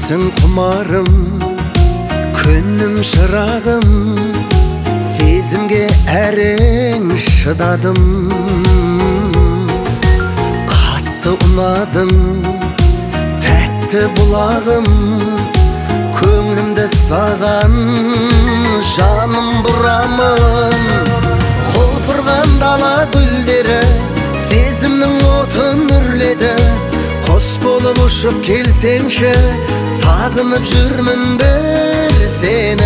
Sensin kumarım, күннің шырағым, сезімге әрең шыдадым. Қатты ұнадың, тәтті бұлағым, көңілімді саған жаным бұрамын. Құлпырған дала гүлдері сезімнің отын үрледі. Қос болып ұшып келсеңші, сағынып жүрмін бір сені.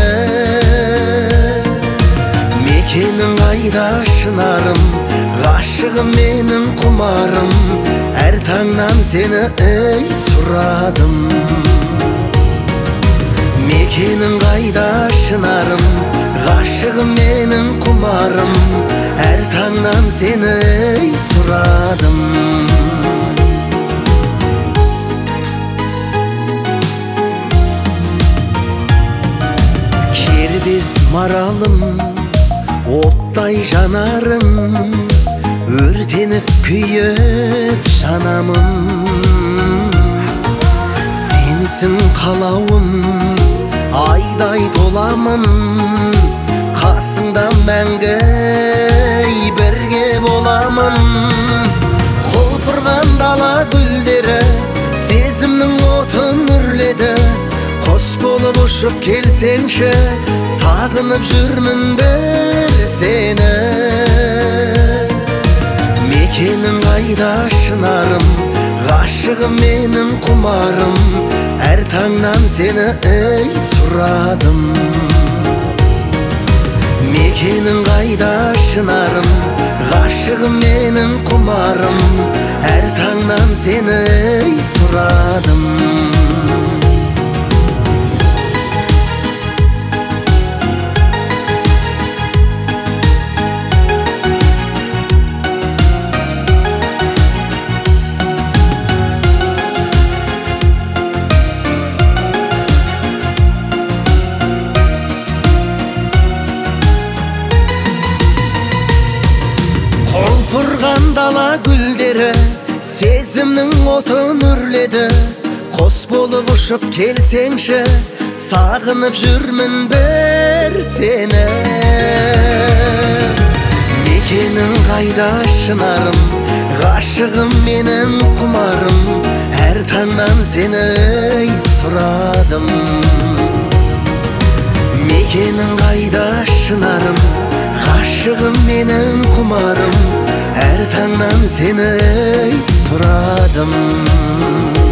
Мекенің қайда шынарым, ғашығым менің құмарым, әр таңнан сені ей сұрадым. Мекенің қайда шынарым, ғашығым менің құмарым, әр таңнан сені ей сұрадым. Кербез маралым, оттай жанарым, өртеніп күйіп жанамын. Сенсің қалауым, айдай толамын, қасыңда мәңгі бірге боламын. Құлпырған дала гүлдері сезімнің отын үрледі. Қос болып ұшып келсеңші, сағынып жүрмін бір сені. Мекенің қайда шынарым, ғашығым менің құмарым, әр таңнан сені ей сұрадым. Мекенің қайда шынарым, ғашығым менің құмарым, әр таңнан сені ей сұрадым. Құлпырған дала гүлдері сезімнің отын үрледі. Қос болып ұшып келсеңші, сағынып жүрмін бір сені. Мекенің қайда шынарым, ғашығым менің құмарым, әр таңнан сені ей сұрадым. Мекенің қайда шынарым, ғашығым менің құмарым, әр таңнан сені ей сұрадым.